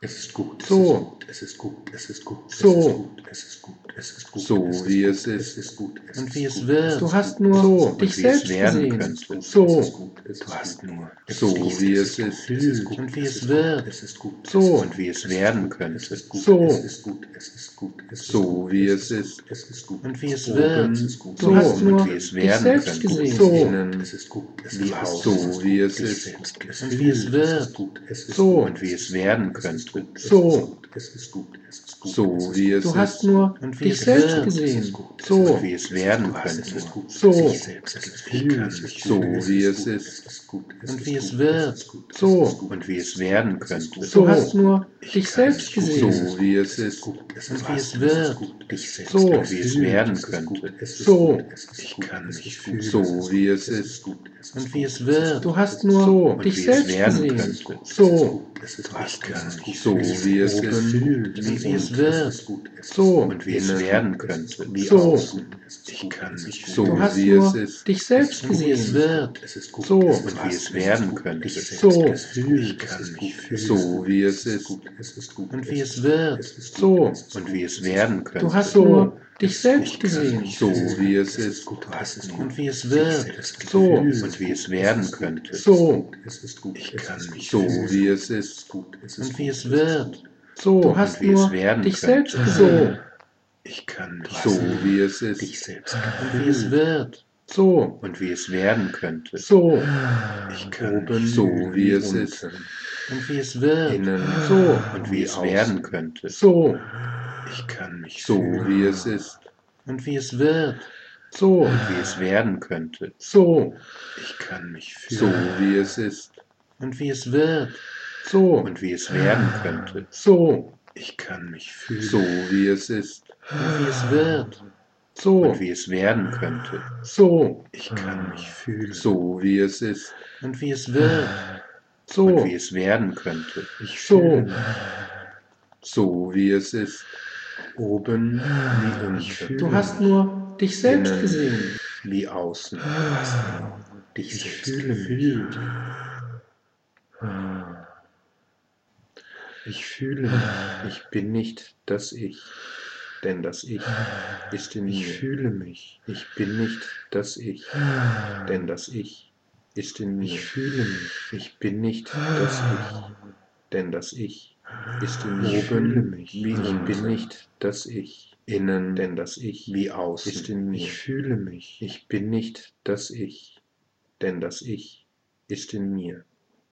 Es ist gut, So. es ist gut, es ist gut, es ist So. gut, es ist gut, es ist gut, So es wie ist es es ist gut, es und ist wie es gut, wird. Du hast nur so, dich wie es selbst werden gesehen. könnte. So. es ist gut, es Du ist hast gut, nur So wie es ist. es ist gut, und wie es es ist wird. gut, es ist gut, So. Und wie es werden könnte. es ist gut, So. es ist gut, es ist gut, es ist So gut, wie es es ist ist. gut, es ist gut, Und wie es Oben. wird. es ist gut, Du hast Und nur wie es dich werden selbst könnte. gesehen. so, Innen. es ist gut, es Wie ist außen. gut, So wie es dich ist. selbst Und wie es gefühlt, wird. es ist gut, es ist So. gut, Und wie es werden könnte. So. es ist gut, es ist gut, So es ist wie gut, es ist. Du hast nur Und wie dich es selbst wird. gesehen. gut, So. Und wie es werden es könnte. ist gut, So. sich selbst gefühlt, So wie es ist. es ist gut, Und wie es wird. So. Und wie es werden könnte. Du hast nur dich selbst gesehen. So wie es ist. und Und wie es wird. dich selbst So. Und wie es werden könnte. So. ich kann mich fühlen, So wie es ist. Und wie es wird. Du hast nur Und dich wie es selbst werden gesehen. könnte. So. du hast mich So wie es ist. Und wie es wird. So. Und wie es werden könnte. Wie außen. ich kann mich So So hast wie nur es ist. dich selbst Und wie es gesehen. wird. So. Und wie es werden könnte. So. ich kann mich fühlen, So wie es ist. Und wie es wird. So. Und wie es werden könnte. Du hast nur dich selbst gesehen. So wie es ist. Und wie es wird. So. Und wie es werden könnte. So. ich kann mich So wie es ist. Und wie es wird. So. Du hast wie es nur werden dich könnte. selbst gesehen. ich kann mich So wie es ist. Und wie es wird. So. Und wie es werden könnte. So. ich kann Oben. mich So wie es ist. Und wie es wird. Innen. So. Und wie es werden könnte. So. ich kann mich So wie es ist. Und wie es wird. So. Und wie es werden könnte. So. ich kann mich So wie es ist. Und wie es wird. So. Und wie es werden könnte. So. ich kann mich fühlen, So wie es ist. Und wie es wird. So. Und wie es werden könnte. So. ich kann mich fühlen, So wie es ist. Und wie es wird. So. Und wie es werden könnte. ich So. fühle mich, So wie es ist. Oben wie unten. fühle Du hast nur dich selbst Innen. gesehen. Wie außen. Dich ich selbst fühle gefühlt. mich, ich fühle mich, Ich bin nicht das Ich, denn das Ich ist in ich mir. fühle mich, Ich bin nicht das Ich, denn das Ich ist in mir. ich fühle mich, Ich bin nicht das Ich, denn das Ich ist in mir. ich fühle Oben mich, wie ich bin nicht das Ich, innen, denn das Ich Wie außen. ist in mir. ich fühle mich, Ich bin nicht das Ich, denn das Ich ist in mir.